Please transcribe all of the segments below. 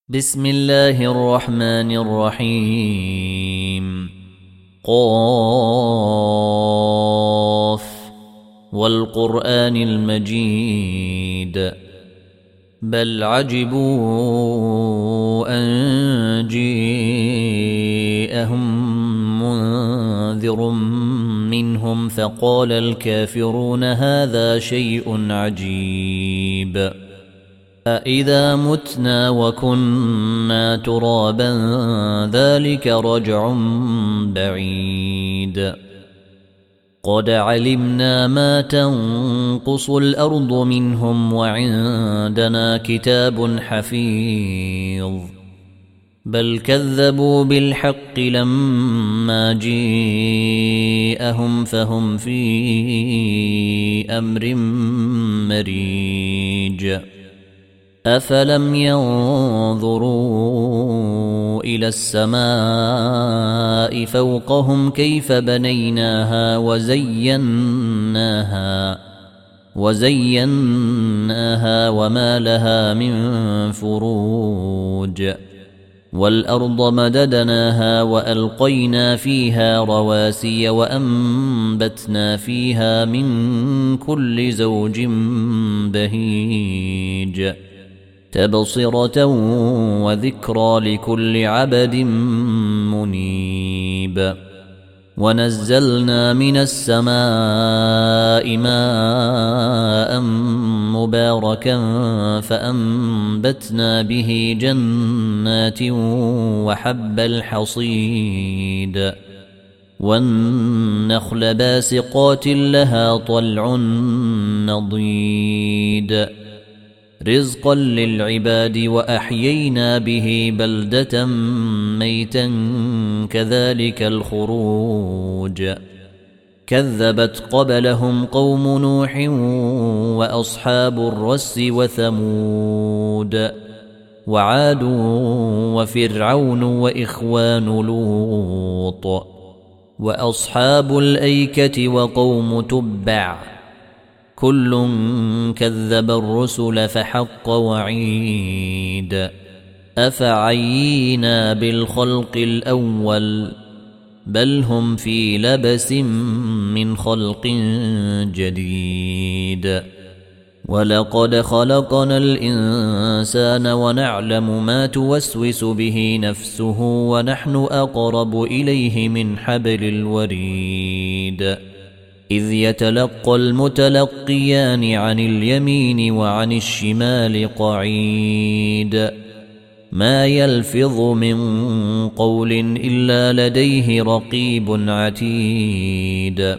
بسم الله الرحمن الرحيم. قاف والقرآن المجيد بل عجبوا أن جاءهم منذر منهم فقال الكافرون هذا شيء عجيب أإذا متنا وكنا ترابا ذلك رجع بعيد قد علمنا ما تنقص الأرض منهم وعندنا كتاب حفيظ بل كذبوا بالحق لما جاءهم فهم في أمر مريج أفلم ينظروا إلى السماء فوقهم كيف بنيناها وزيناها وما لها من فروج والأرض مددناها وألقينا فيها رواسي وأنبتنا فيها من كل زوج بهيج تبصرة وذكرى لكل عبد منيب ونزلنا من السماء ماء مباركا فأنبتنا به جنات وحب الحصيد والنخل باسقات لها طلع نضيد رزقا للعباد وأحيينا به بلدة ميتا كذلك الخروج كذبت قبلهم قوم نوح وأصحاب الرس وثمود وعاد وفرعون وإخوان لوط وأصحاب الأيكة وقوم تبع كل كذب الرسل فحق وعيد أفعينا بالخلق الأول بل هم في لبس من خلق جديد ولقد خلقنا الإنسان ونعلم ما توسوس به نفسه ونحن أقرب إليه من حبل الوريد إذ يتلقى المتلقيان عن اليمين وعن الشمال قعيد ما يلفظ من قول إلا لديه رقيب عتيد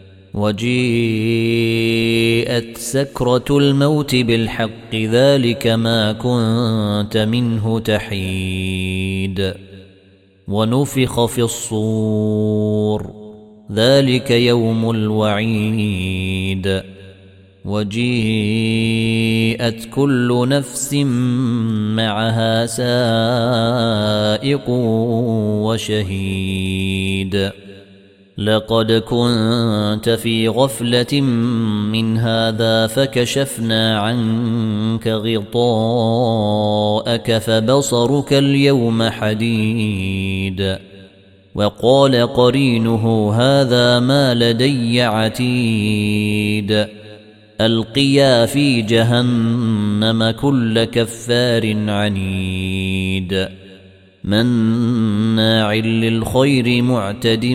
وجيءت سكرة الموت بالحق ذلك ما كنت منه تحيد ونفخ في الصور ذلك يوم الوعيد وجيءت كل نفس معها سائق وشهيد لقد كنت في غفلة من هذا فكشفنا عنك غطاءك فبصرك اليوم حديد وقال قرينه هذا ما لدي عتيد ألقيا في جهنم كل كفار عنيد مناع للخير معتد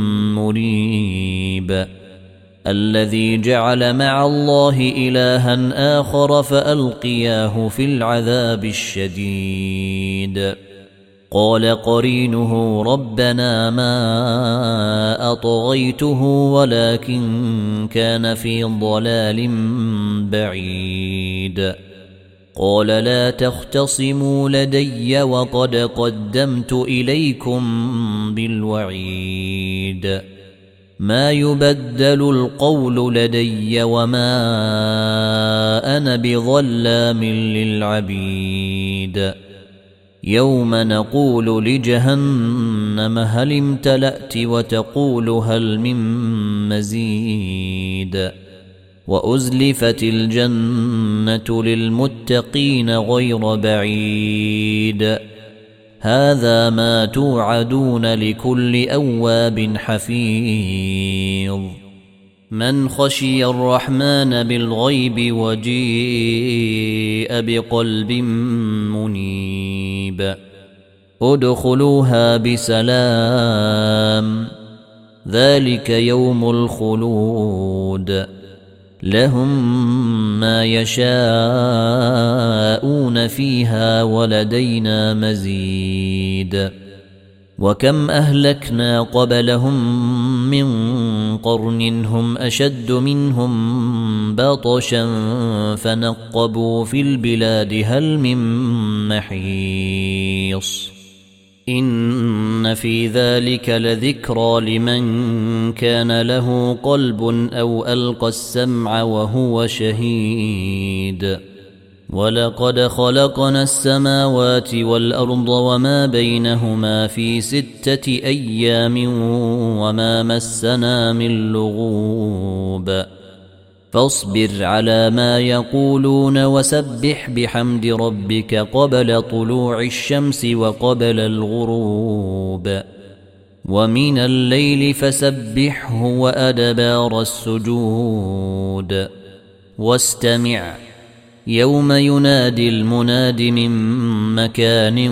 مريب الذي جعل مع الله إلها آخر فألقياه في العذاب الشديد قال قرينه ربنا ما أطغيته ولكن كان في ضلال بعيد قال لا تختصموا لدي وقد قدمت إليكم بالوعيد ما يبدل القول لدي وما أنا بظلام للعبيد يوم نقول لجهنم هل امتلأت وتقول هل من مزيد وأزلفت الجنة للمتقين غير بعيد هذا ما توعدون لكل أواب حفيظ من خشي الرحمن بالغيب وجيء بقلب منيب ادخلوها بسلام ذلك يوم الخلود لهم ما يشاءون فيها ولدينا مزيد وكم أهلكنا قبلهم من قرن هم أشد منهم بطشا فنقبوا في البلاد هل من محيص إن في ذلك لذكرى لمن كان له قلب أو ألقى السمع وهو شهيد ولقد خلقنا السماوات والأرض وما بينهما في 6 أيام وما مسنا من لغوب فاصبر على ما يقولون وسبح بحمد ربك قبل طلوع الشمس وقبل الغروب ومن الليل فسبحه وأدبار السجود واستمع يوم ينادي المناد من مكان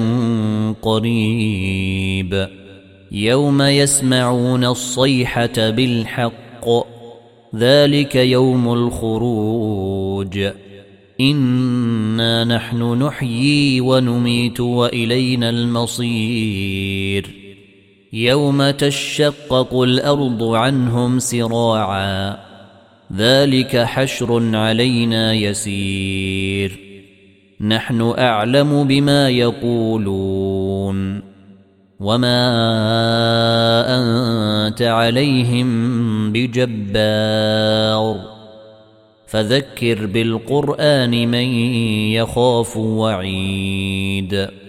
قريب يوم يسمعون الصيحة بالحق ذلك يوم الخروج إنا نحن نحيي ونميت وإلينا المصير يوم تشقق الأرض عنهم سراعا ذلك حشر علينا يسير نحن أعلم بما يقولون وما أنت عليهم بجبار فذكر بالقرآن من يخاف وعيد